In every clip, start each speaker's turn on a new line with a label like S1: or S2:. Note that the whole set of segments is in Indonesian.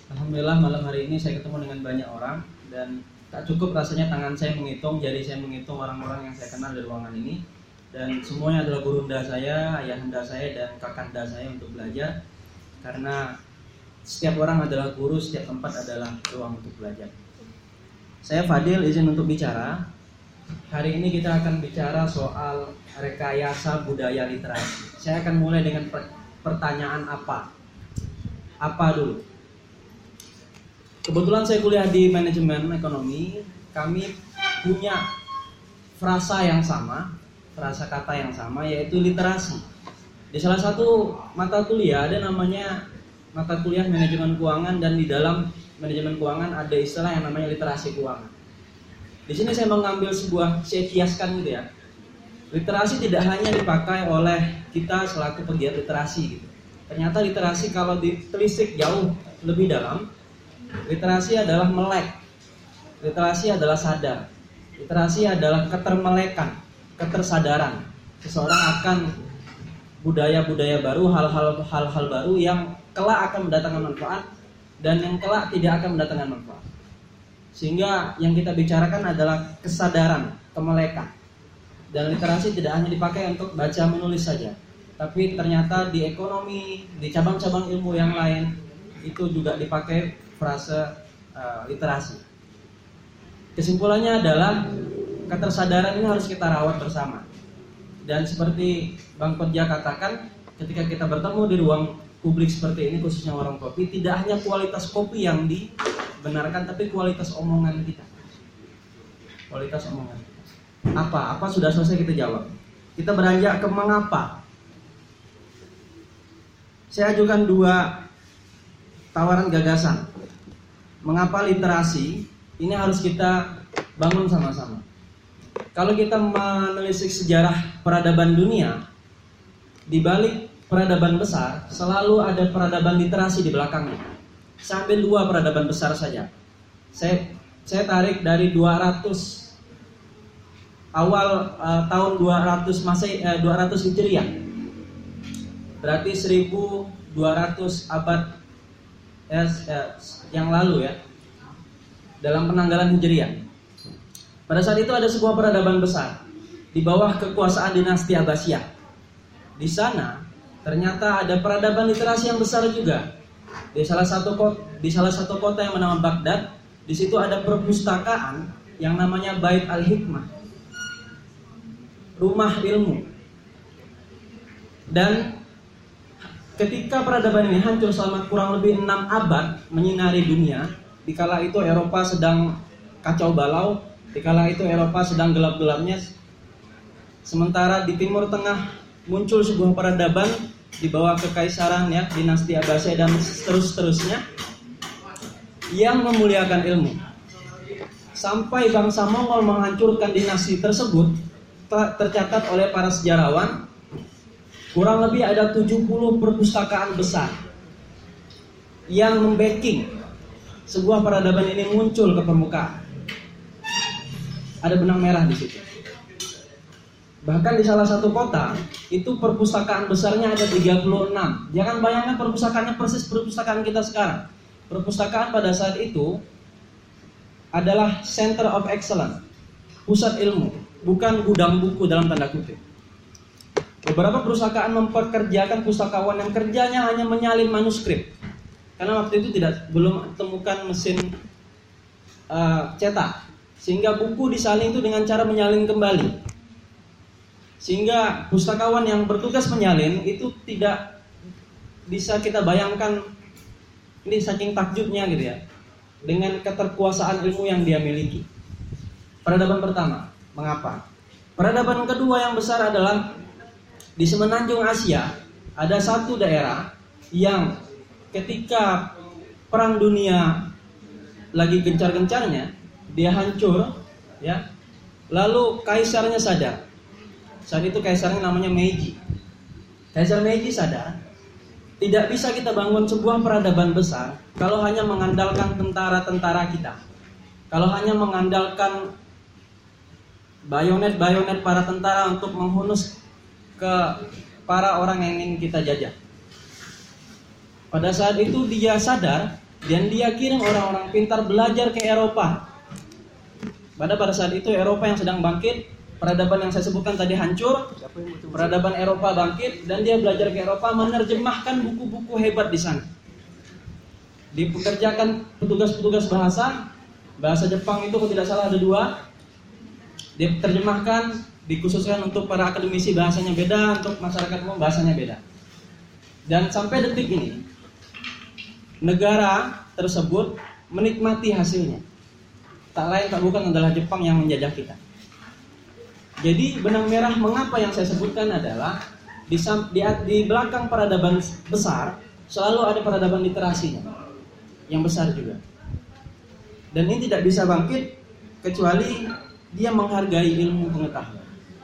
S1: Alhamdulillah malam hari ini saya ketemu dengan banyak orang dan tak cukup rasanya tangan saya menghitung, jari saya menghitung orang-orang yang saya kenal di ruangan ini, dan semuanya adalah gurunda saya, ayahanda saya dan kakanda saya untuk belajar, karena setiap orang adalah guru, setiap tempat adalah ruang untuk belajar. Saya Fadil, izin untuk bicara. Hari ini kita akan bicara soal rekayasa budaya literasi. Saya akan mulai dengan pertanyaan apa? Apa dulu? Kebetulan saya kuliah di manajemen ekonomi. Kami punya frasa yang sama, frasa kata yang sama, yaitu literasi. Di salah satu mata kuliah ada namanya mata kuliah manajemen keuangan, dan di dalam manajemen keuangan ada istilah yang namanya literasi keuangan. Di sini saya mengambil saya kiaskan gitu ya. Literasi tidak hanya dipakai oleh kita selaku pegiat literasi gitu. Ternyata literasi kalau ditelisik jauh lebih dalam, literasi adalah melek, literasi adalah sadar, literasi adalah ketermelekan, ketersadaran seseorang akan budaya-budaya baru, hal-hal baru yang kelak akan mendatangkan manfaat dan yang kelak tidak akan mendatangkan manfaat. Sehingga yang kita bicarakan adalah kesadaran, kemelekan. Dan literasi tidak hanya dipakai untuk baca menulis saja, tapi ternyata di ekonomi, di cabang-cabang ilmu yang lain itu juga dipakai frase literasi. Kesimpulannya adalah ketersadaran ini harus kita rawat bersama. Dan seperti Bang Kodja katakan, ketika kita bertemu di ruang publik seperti ini, khususnya warung kopi, tidak hanya kualitas kopi yang dibenarkan, tapi kualitas omongan kita. Kualitas omongan. Apa sudah selesai, kita jawab. Kita beranjak ke mengapa. Saya ajukan 2 tawaran gagasan. Mengapa literasi ini harus kita bangun sama-sama. Kalau kita menelisik sejarah peradaban dunia, di balik peradaban besar selalu ada peradaban literasi di belakangnya. Saya ambil 2 peradaban besar saja. Saya tarik dari 200 awal tahun 200 Hijriah. Berarti 1200 abad yang lalu ya, dalam penanggalan Hijriah. Pada saat itu ada sebuah peradaban besar di bawah kekuasaan dinasti Abbasiyah. Di sana ternyata ada peradaban literasi yang besar juga. Di salah satu kota yang bernama Baghdad, di situ ada perpustakaan yang namanya Bait Al-Hikmah, rumah ilmu. Dan ketika peradaban ini hancur selama kurang lebih 6 abad menyinari dunia, dikala itu Eropa sedang kacau balau, dikala itu Eropa sedang gelap-gelapnya, sementara di Timur Tengah muncul sebuah peradaban di bawah kekaisaran ya, dinasti Abbasiyah dan seterusnya yang memuliakan ilmu. Sampai bangsa Mongol menghancurkan dinasti tersebut, tercatat oleh para sejarawan kurang lebih ada 70 perpustakaan besar yang membacking sebuah peradaban ini muncul ke permukaan. Ada benang merah di situ. Bahkan di salah satu kota itu perpustakaan besarnya ada 36. Jangan bayangkan perpustakaannya persis perpustakaan kita sekarang. Perpustakaan pada saat itu adalah center of excellence, pusat ilmu, bukan gudang buku dalam tanda kutip. Beberapa perusahaan mempekerjakan pustakawan yang kerjanya hanya menyalin manuskrip, karena waktu itu belum temukan mesin cetak, sehingga buku disalin itu dengan cara menyalin kembali. Sehingga pustakawan yang bertugas menyalin itu tidak bisa kita bayangkan, ini saking takjubnya gitu ya, dengan keterkuasaan ilmu yang dia miliki. Peradaban pertama, mengapa? Peradaban kedua yang besar adalah di semenanjung Asia. Ada satu daerah yang ketika perang dunia lagi gencar-gencarnya, dia hancur ya. Lalu kaisarnya sadar. Saat itu kaisarnya namanya Meiji. Kaisar Meiji sadar, tidak bisa kita bangun sebuah peradaban besar kalau hanya mengandalkan tentara-tentara kita, kalau hanya mengandalkan bayonet para tentara untuk menghunus ke para orang yang ingin kita jajah. Pada saat itu dia sadar Dan dia kirim orang-orang pintar belajar ke Eropa. Pada saat itu Eropa yang sedang bangkit, peradaban yang saya sebutkan tadi hancur, peradaban Eropa bangkit, dan dia belajar ke Eropa menerjemahkan buku-buku hebat di sana. Dipekerjakan petugas-petugas bahasa Jepang itu kalau tidak salah ada 2. Dia terjemahkan, dikhususkan untuk para akademisi bahasanya beda, untuk masyarakat umum bahasanya beda. Dan sampai detik ini, negara tersebut menikmati hasilnya. Tak lain tak bukan adalah Jepang yang menjajah kita. Jadi benang merah mengapa yang saya sebutkan adalah di belakang peradaban besar selalu ada peradaban literasinya yang besar juga. Dan ini tidak bisa bangkit kecuali dia menghargai ilmu pengetahuan.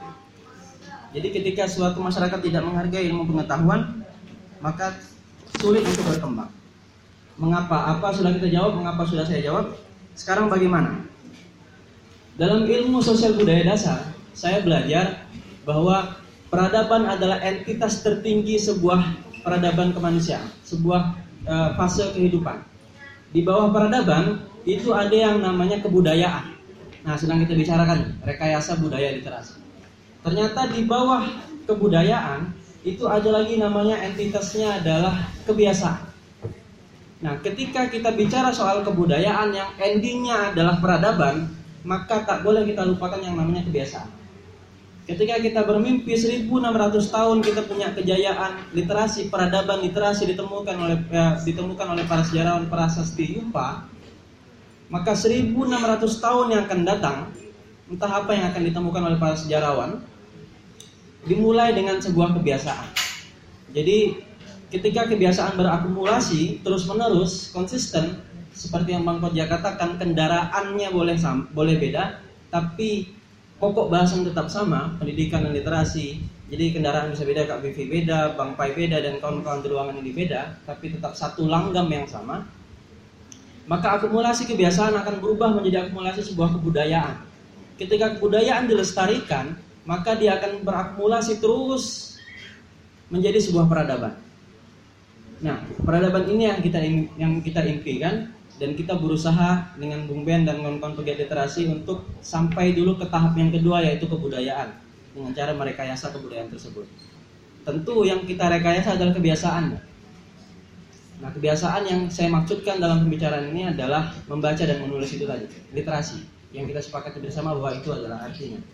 S1: Jadi ketika suatu masyarakat tidak menghargai ilmu pengetahuan, maka sulit untuk berkembang. Mengapa? Apa sudah kita jawab, mengapa sudah saya jawab. Sekarang bagaimana? Dalam ilmu sosial budaya dasar, saya belajar bahwa peradaban adalah entitas tertinggi sebuah peradaban kemanusiaan, sebuah fase kehidupan. Di bawah peradaban itu ada yang namanya kebudayaan. Nah, sedang kita bicarakan rekayasa budaya literasi. Ternyata di bawah kebudayaan itu ada lagi namanya entitasnya adalah kebiasaan. Nah, ketika kita bicara soal kebudayaan yang endingnya adalah peradaban, maka tak boleh kita lupakan yang namanya kebiasaan. Ketika kita bermimpi 1600 tahun kita punya kejayaan literasi, peradaban literasi ditemukan oleh para sejarawan prasasti Yupa, maka 1600 tahun yang akan datang, entah apa yang akan ditemukan oleh para sejarawan, dimulai dengan sebuah kebiasaan. Jadi ketika kebiasaan berakumulasi terus-menerus, konsisten, seperti yang Bang Kodja katakan, kendaraannya boleh beda, tapi pokok bahasan tetap sama, pendidikan dan literasi. Jadi kendaraan bisa beda, KBV beda, Bang Pai beda, dan kawan-kawan di ruangan ini beda, tapi tetap satu langgam yang sama. Maka akumulasi kebiasaan akan berubah menjadi akumulasi sebuah kebudayaan. Ketika kebudayaan dilestarikan, maka dia akan berakumulasi terus menjadi sebuah peradaban. Nah, peradaban ini yang kita impikan, dan kita berusaha dengan Bung Ben dan kawan-kawan pegiat literasi untuk sampai dulu ke tahap yang kedua, yaitu kebudayaan, dengan cara merekayasa kebudayaan tersebut. Tentu yang kita rekayasa adalah kebiasaan. Nah, kebiasaan yang saya maksudkan dalam pembicaraan ini adalah membaca dan menulis itu tadi, literasi, yang kita sepakati bersama bahwa itu adalah artinya.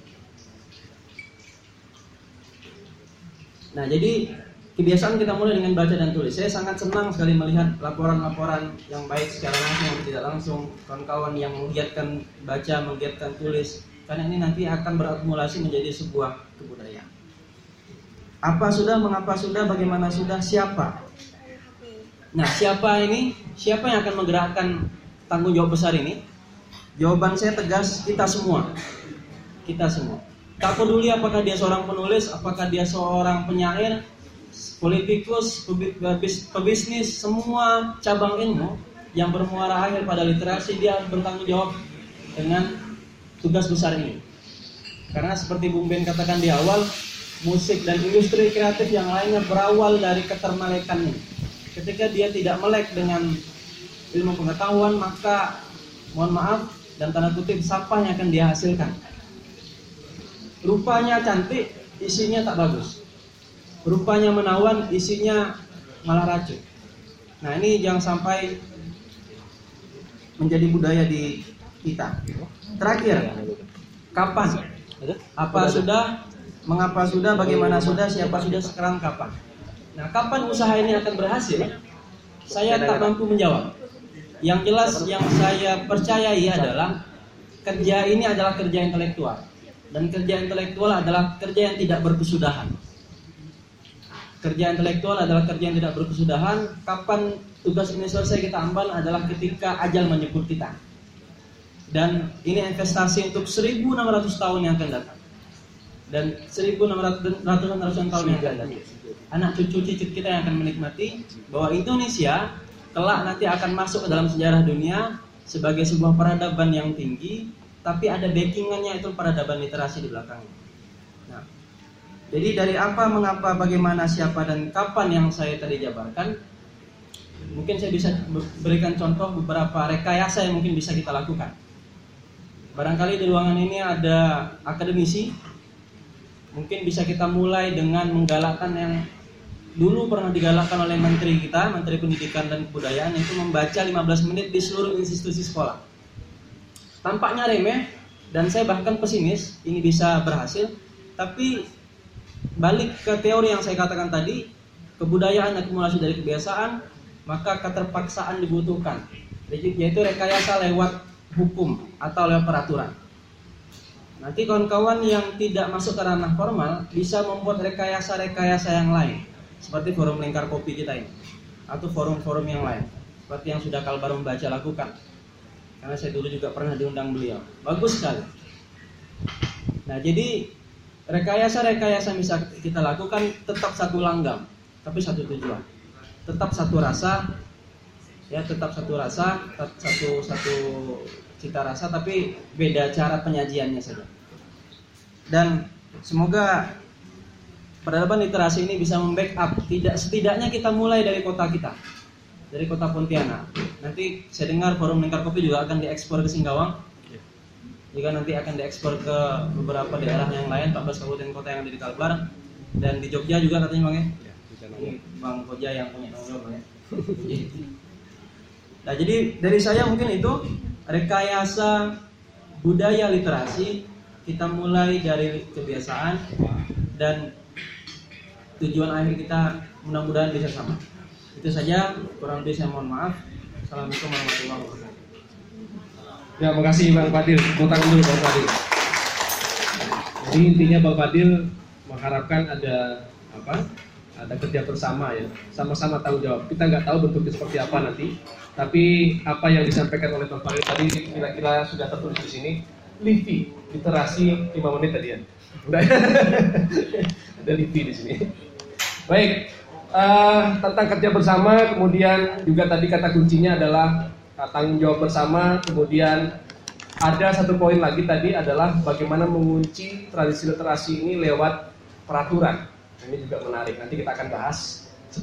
S1: Nah, jadi kebiasaan kita mulai dengan baca dan tulis. Saya sangat senang sekali melihat laporan-laporan yang baik secara langsung atau tidak langsung, kawan-kawan yang menggiatkan baca, menggiatkan tulis, karena ini nanti akan berakumulasi menjadi sebuah kebudayaan. Apa sudah, mengapa sudah, bagaimana sudah, siapa? Nah, siapa ini? Siapa yang akan menggerakkan tanggung jawab besar ini? Jawaban saya tegas, kita semua. Kita semua. Tak peduli apakah dia seorang penulis, apakah dia seorang penyair, politikus, pebisnis, semua cabang ilmu yang bermuara akhir pada literasi, dia bertanggung jawab dengan tugas besar ini. Karena seperti Bung Ben katakan di awal, musik dan industri kreatif yang lainnya berawal dari ketermelekan ini. Ketika dia tidak melek dengan ilmu pengetahuan, maka mohon maaf dan tanda kutip sampah yang akan dia hasilkan. Rupanya cantik, isinya tak bagus. Rupanya menawan, isinya malah racun. Nah, ini jangan sampai menjadi budaya di kita. Terakhir, kapan? Apa sudah? Mengapa sudah? Bagaimana sudah? Siapa sudah? Sekarang kapan? Nah, kapan usaha ini akan berhasil? Saya tak mampu menjawab. Yang jelas yang saya percayai adalah kerja ini adalah kerja intelektual. Dan kerja intelektual adalah kerja yang tidak berkesudahan. Kerja intelektual adalah kerja yang tidak berkesudahan. Kapan tugas ini selesai kita ambil adalah ketika ajal menjemput kita. Dan ini investasi untuk 1600 tahun yang akan datang. Dan 1600 tahun yang akan datang. Anak cucu cicit kita yang akan menikmati bahwa Indonesia kelak nanti akan masuk ke dalam sejarah dunia sebagai sebuah peradaban yang tinggi, tapi ada backingannya, itu peradaban literasi di belakangnya. Nah, jadi dari apa, mengapa, bagaimana, siapa, dan kapan yang saya tadi jabarkan, Mungkin saya bisa berikan contoh beberapa rekayasa yang mungkin bisa kita lakukan. Barangkali di ruangan ini ada akademisi. Mungkin bisa kita mulai dengan menggalakkan yang dulu pernah digalakkan oleh menteri kita, Menteri Pendidikan dan Kebudayaan, yaitu membaca 15 menit di seluruh institusi sekolah. Tampaknya remeh dan saya bahkan pesimis ini bisa berhasil, tapi balik ke teori yang saya katakan tadi, kebudayaan akumulasi dari kebiasaan, maka keterpaksaan dibutuhkan, yaitu rekayasa lewat hukum atau lewat peraturan. Nanti kawan-kawan yang tidak masuk ke ranah formal bisa membuat rekayasa-rekayasa yang lain, seperti forum lingkar kopi kita ini, atau forum-forum yang lain, seperti yang sudah Kalbar membaca lakukan. Karena saya dulu juga pernah diundang beliau. Bagus sekali. Nah, jadi rekayasa-rekayasa yang bisa kita lakukan tetap satu langgam, tapi satu tujuan. Tetap satu rasa, ya tetap satu rasa, satu cita rasa, tapi beda cara penyajiannya saja. Dan semoga peradaban literasi ini bisa membackup, setidaknya kita mulai dari kota kita, dari kota Pontianak. Nanti saya dengar forum lingkar kopi juga akan diekspor ke Singkawang, juga nanti akan diekspor ke beberapa daerah yang lain, 14 kabupaten kota yang ada di Kalbar, dan di Jogja juga katanya Bang ya. Ini Bang Koja yang punya tanggung jawab ya. Nah, jadi dari saya mungkin itu rekayasa budaya literasi, kita mulai dari kebiasaan dan tujuan akhir kita mudah-mudahan bisa sama. Itu saja, kurang lebih saya mohon maaf. Assalamualaikum warahmatullahi wabarakatuh.
S2: Ya, makasih Bang Fadil. Mau tangan dulu Bang Fadil. Jadi intinya Bang Fadil mengharapkan ada ada kerja bersama ya, sama-sama tanggung jawab. Kita nggak tahu bentuknya seperti apa nanti, tapi apa yang disampaikan oleh Bang Fadil tadi kira-kira sudah tertulis di sini. LIVI, literasi 5 menit tadi ya. Udah. Ada LIVI di sini. Baik, tentang kerja bersama, kemudian juga tadi kata kuncinya adalah tanggung jawab bersama. Kemudian ada satu poin lagi tadi adalah bagaimana mengunci tradisi literasi ini lewat peraturan. Ini juga menarik, nanti kita akan bahas.